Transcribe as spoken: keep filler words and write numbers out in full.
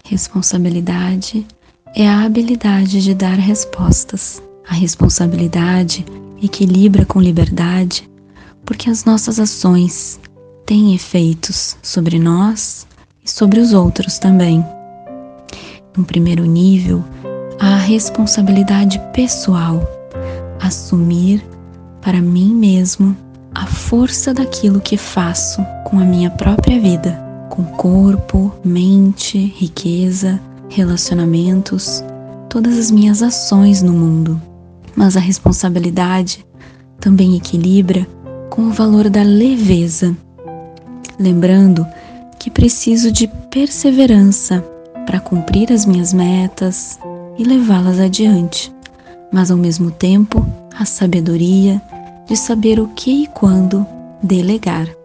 Responsabilidade é a habilidade de dar respostas. A responsabilidade equilibra com liberdade, porque as nossas ações têm efeitos sobre nós e sobre os outros também. No primeiro nível, a responsabilidade pessoal, assumir para mim mesmo a força daquilo que faço com a minha própria vida, com corpo, mente, riqueza, relacionamentos, todas as minhas ações no mundo. Mas a responsabilidade também equilibra com o valor da leveza, lembrando que preciso de perseverança para cumprir as minhas metas e levá-las adiante, mas ao mesmo tempo a sabedoria de saber o que e quando delegar.